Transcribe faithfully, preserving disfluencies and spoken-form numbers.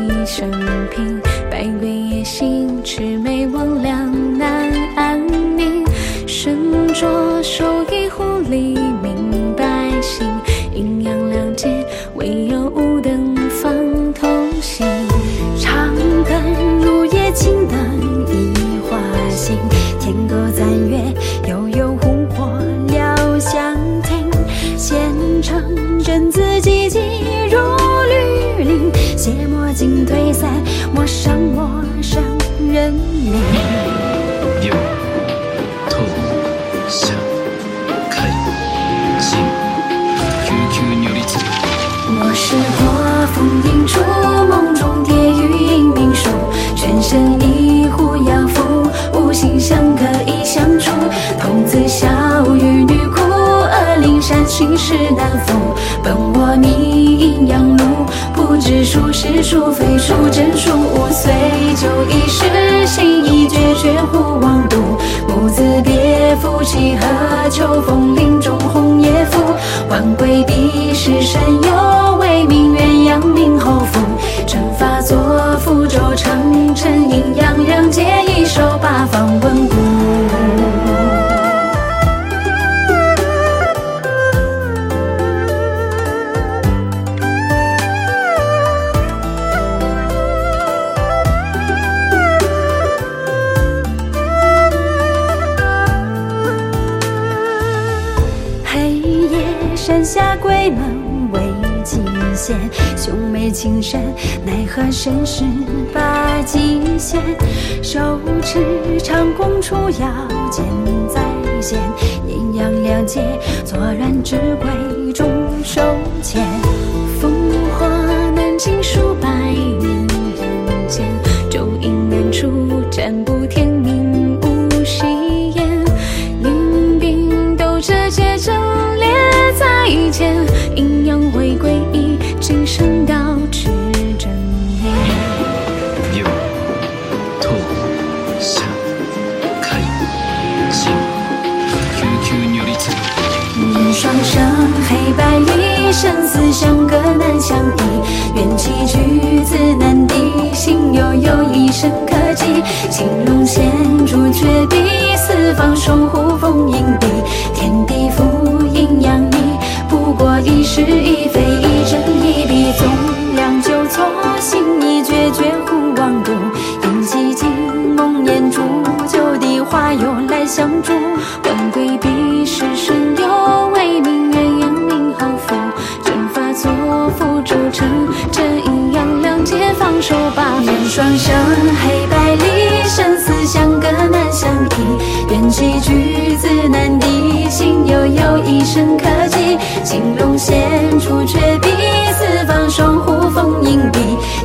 一生平，百归夜行，魑魅魍魉难安宁。身着手一壶黎明百姓，阴阳两界，唯有无灯方同行。长灯入夜，青灯一花心，天狗残月，悠悠湖泊料相听。前程真字寂寂如绿林，邪魔尽退散，陌上陌上人名。 有透想开心悠悠如律。 我是火风映出梦中蝶语引命书，全身一壶药服，无心相隔亦相处。童子笑语女哭，恶灵善心事难负。本我迷阴阳路，不知属是属非属真属无。虽旧一世，心意决绝忽忘度。母子别夫妻和，秋风林中红叶拂。晚归避世神游，为名鸳鸯名后福。正法作福州城，尘阴阳两界，一手八方稳固。山下鬼门为极限，兄妹情深，奈何身世把极限。手持长弓出腰间在先，阴阳两界作乱之鬼众手牵。烽火难尽数百年人间，咒音难除，占卜天命无戏言。临兵斗者皆阵列在前，阴阳回归一，今生道至真面。 有透想开心悠悠如律。 人双生，黑白离，生死相隔难相依。缘起举子难敌，心悠悠一生可及。青龙衔朱雀壁，四方守护风影壁。天地覆阴阳一，不过一时一非一真一笔。纵量纠错，心意决绝忽忘度。因寂静梦魇住，就地化友来相助。晚归避世神游，为名鸳鸯名后福。正法作福州城，真阴阳两界放手吧。人双生，黑白离，生死相隔难相依。缘起举子难敌，心悠悠一生可及。青龙衔朱雀壁，四方守护风影壁。